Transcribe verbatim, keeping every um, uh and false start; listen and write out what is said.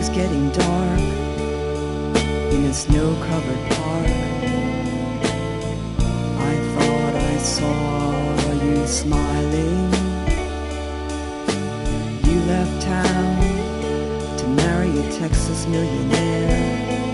was getting dark in a snow-covered park. I thought I saw you smiling. You left town to marry a Texas millionaire.